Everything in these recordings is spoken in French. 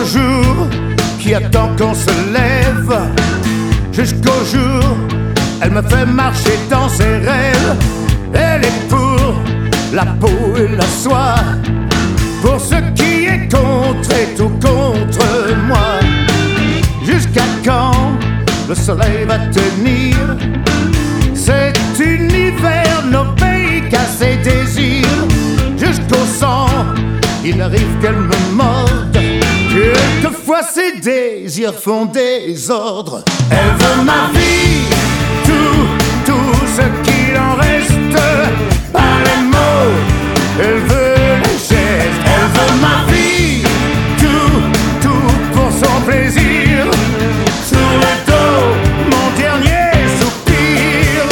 jour qui attend qu'on se lève, jusqu'au jour elle me fait marcher dans ses rêves. Elle est pour la peau et la soie, pour ce qui est contre et tout contre moi. Jusqu'à quand le soleil va tenir? Cet univers n'obéit qu'à ses désirs. Jusqu'au sang, il arrive qu'elle me morde. Quelquefois ses désirs font désordre. Elle veut ma vie, tout ce qu'il en reste. Par les mots, elle veut les gestes. Elle veut ma vie, tout pour son plaisir. Sur le dos, mon dernier soupir.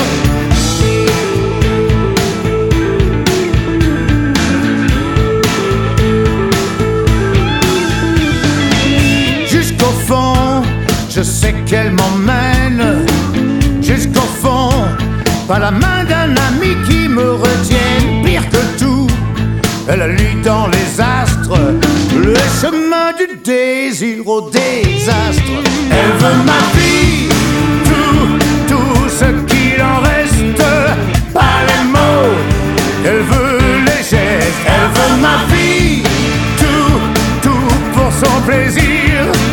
Jusqu'au fond, je sais qu'elle m'emmène. Jusqu'au fond, pas la main d'un ami qui me retienne. Pire que tout, elle a lu dans les astres le chemin du désir au désastre. Elle veut ma vie, tout ce qu'il en reste. Pas les mots, elle veut les gestes. Elle veut ma vie, tout pour son plaisir.